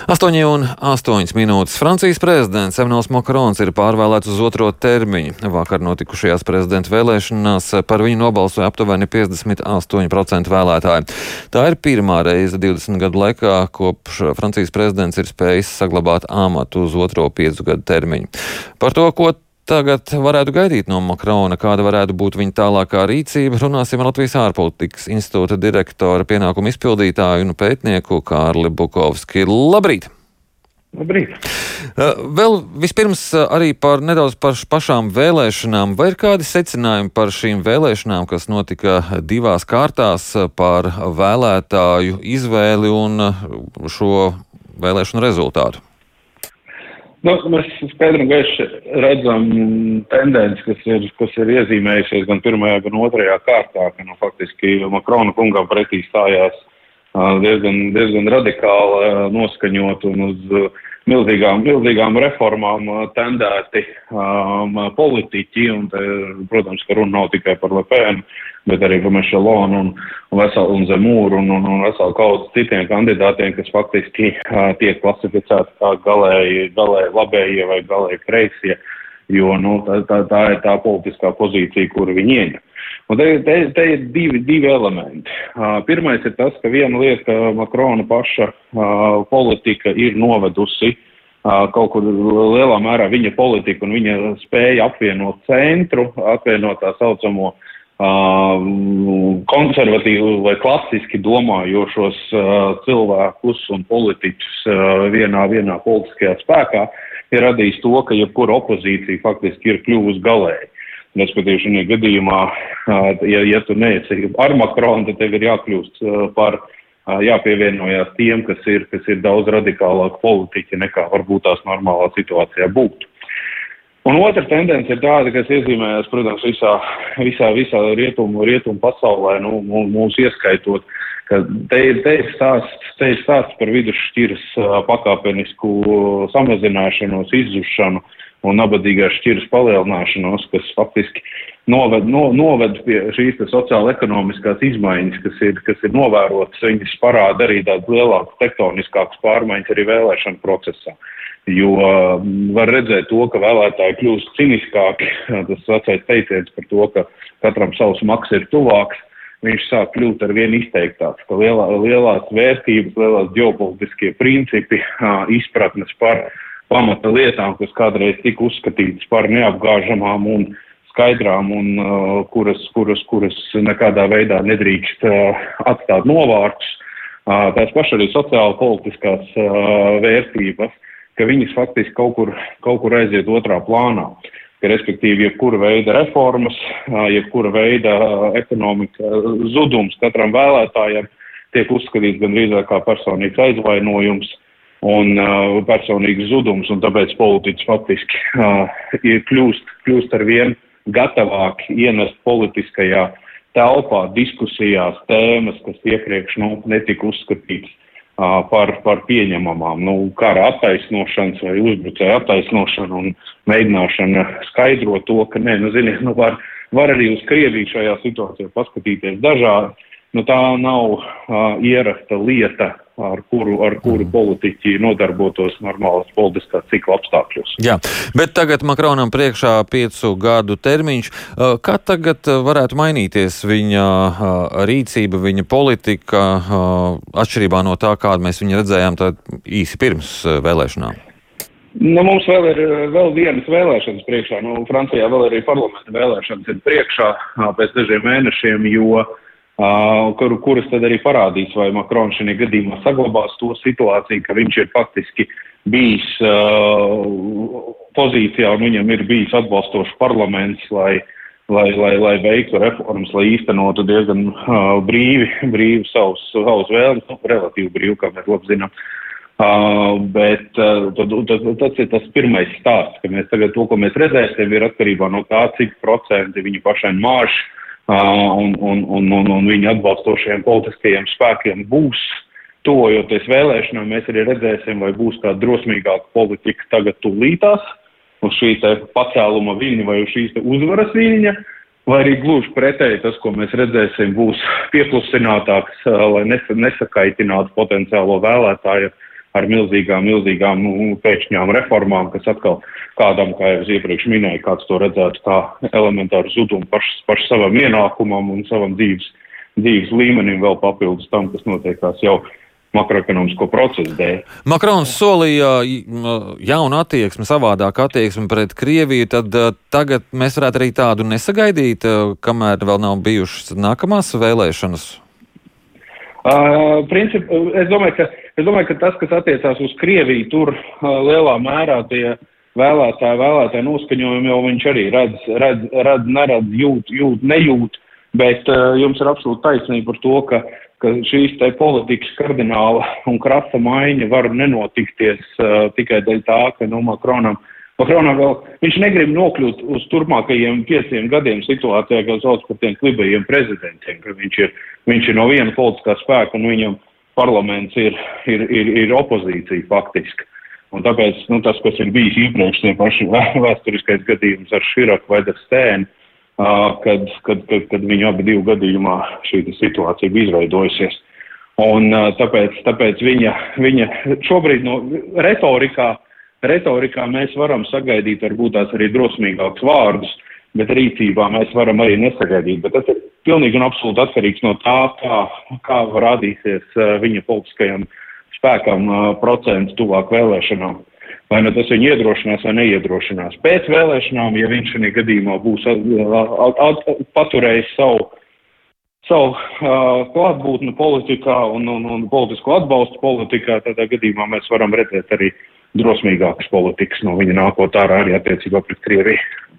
8:08. Francijas prezidents Emmanuels Macrons ir pārvēlēts uz otro termiņu. Vakar notikušajās prezidenta vēlēšanās par viņu nobalsoja aptuveni 58% vēlētāji. Tā ir pirmā reize 20 gadu laikā, kopš Francijas prezidents ir spējis saglabāt amatu uz otro 5 gadu termiņu. Par to, ko tagad varētu gaidīt no Makrona, kāda varētu būt viņa tālākā rīcība, runāsim ar Latvijas ārpolitikas institūta direktora pienākumu izpildītāju un pētnieku Kārli Bukovski. Labrīt! Labrīt! Vēl vispirms arī nedaudz par pašām vēlēšanām. Vai ir kādi secinājumi par šīm vēlēšanām, kas notika 2 kārtās, par vēlētāju izvēli un šo vēlēšanu rezultātu? Mēs skaidri un gaiši redzam tendenci, kas ir iezīmējušies gan pirmajā, gan otrajā kārtā, ka faktiski Makrona kungam pretī stājās diezgan radikāli noskaņot un uz milzīgām reformām tendēti politiķi, un te, protams, ka runa nav tikai par Le Pen, bet arī par Mechelonu un Zemūru un veselu kaudu citiem kandidātiem, kas faktiski tiek klasificēti kā galēji labējie vai galēji kreisie, jo tā ir tā politiskā pozīcija, kuru viņi ieņem. Un te ir divi elementi. Pirmais ir tas, ka viena lieta, ka Makrona paša politika ir novedusi kaut kur lielā mērā viņa politika un viņa spēja apvienot centru, apvienot tā saucamo konservatīvu vai klasiski domājošos cilvēkus un politiķus vienā politiskajā spēkā, ir radījis to, ka jebkura opozīcija faktiski ir kļuvusi galēji. Respektīvi, šajā gadījumā, ja tu neesi ar Makronu, tad tev ir jākļūst jāpievienojās tiem, kas ir daudz radikālāk politiķi nekā varbūt tās normālā situācijā būtu. Un otra tendence ir tāda, kas iezīmējas, protams, visā rietumu pasaulē, mūs ieskaitot, ka te ir stāsts par vidusšķiras pakāpenisku samazināšanos, izzušanu un nabadīgās šķiras palielināšanos, kas faktiski noved pie šīs sociāla-ekonomiskās izmaiņas, kas ir novērotas, viņas parāda arī tādas lielākas tektoniskākas pārmaiņas arī vēlēšanu procesā. Jo var redzēt to, ka vēlētāji kļūst ciniskāki, tas vecais teiciens par to, ka katram savs maks ir tuvāks, viņš sāk kļūt ar vien izteiktāks, ka lielās vērtības, lielās ģeopolitiskie principi, izpratnes par pamata lietām, kas kādreiz tika uzskatītas par neapgāžamām un skaidrām un kuras nekādā veidā nedrīkst atstāt novārtus. Tās paši arī sociāla politiskās vērtības, ka viņas faktiski kaut kur aiziet otrā plānā. Ka, respektīvi, jebkura veida reformas, jebkura veida ekonomika zudums katram vēlētājam tiek uzskatīts gandrīz kā personīgs aizvainojums un personīgs zudums, un tāpēc politiķis faktiski kļūst ar vien gatavāk ienest politiskajā telpā, diskusijās tēmas, kas iepriekš netika uzskatīts par pieņemamām. Kara attaisnošanas vai uzbrucēja attaisnošana un mēģināšana skaidrot to, ka var arī uz Krieviju šajā situācijā paskatīties dažādi. Tā nav ierasta lieta, ar kuru politiķi nodarbotos normālas politiskās cikla apstākļos. Jā, bet tagad Makronam priekšā 5 gadu termiņš. Kā tagad varētu mainīties viņa rīcība, viņa politika, atšķirībā no tā, kādu mēs viņu redzējām īsi pirms vēlēšanām? Mums vēl ir vienas vēlēšanas priekšā. Francijā vēl arī parlamenta vēlēšanas ir priekšā pēc dažiem mēnešiem, kuras tad arī parādīs, vai Makrons šajā gadījumā saglabās to situāciju, ka viņš ir faktiski bijis pozīcijā un viņam ir bijis atbalstošs parlaments, lai veiktu reformas, lai īstenotu diezgan brīvi savus vēlmes, relatīvi brīvi, kā mēs labi zinām. Bet tas ir tas pirmais stāsts, ka mēs tagad to, ko mēs redzēsim, ir atkarībā no tā, cik procenti viņi pašai māž un viņa atbalstošajiem politiskajiem spēkiem būs tuvojoties vēlēšanām. Mēs arī redzēsim, vai būs kāda drosmīgāka politika tagad tūlītās uz šī pacēluma viļņa vai uz šīs uzvaras viļņa, vai arī gluži pretēji tas, ko mēs redzēsim, būs pieklusinātāks, lai nesakaitinātu potenciālo vēlētāju ar milzīgām pēkšņām reformām, kas atkal kādam, kā jau es iepriekš minēju, kāds to redzētu kā elementāru zudumu pašu savam ienākumam un savam dzīves līmenim vēl papildus tam, kas notiekās jau makroekonomisko procesu dēļ. Makrons solīja jaunu attieksmi, savādāku attieksmi pret Krieviju, tad tagad mēs varētu arī tādu nesagaidīt, kamēr vēl nav bijušas nākamās vēlēšanas? Es domāju, ka tas, kas attiecās uz Krieviju, tur lielā mērā tie vēlētāji noskaņojumi jau viņš arī neredz, jūt, nejūt, bet jums ir absolūti taisnība par to, ka šīs te politikas kardināla un krasa maiņa var nenotikties tikai dēļ tā, ka Makronam vēl, viņš negrib nokļūt uz turpmākajiem 5 gadiem situācijā, kā sauc par tiem klibajiem prezidentiem, ka viņš ir no viena politiskā spēka un viņam parlaments ir opozīcija faktiski. Un tāpēc, tas, kas ir bijis iepriekš, tie paši vēsturiskais gadījums ar Širaku vai Stēnu, kad viņu abi divu gadījumā šī situācija bija izveidojusies. Un tāpēc viņa šobrīd no retorikā mēs varam sagaidīt varbūt tās arī drosmīgākus vārdus, bet rīcībā mēs varam arī nesagaidīt. Bet tas ir pilnīgi un absolūti atkarīgs no tā, kā rādīsies viņa politiskajam spēkam procents tuvāk vēlēšanām. Vai nu tas viņu iedrošinās vai neiedrošinās. Pēc vēlēšanām, ja viņš šajā gadījumā būs paturējis savu klātbūtni politikā un politisko atbalstu politikā, tādā gadījumā mēs varam redzēt arī drosmīgākas politikas no viņa nākot ārā arī attiecībā pret Krieviju.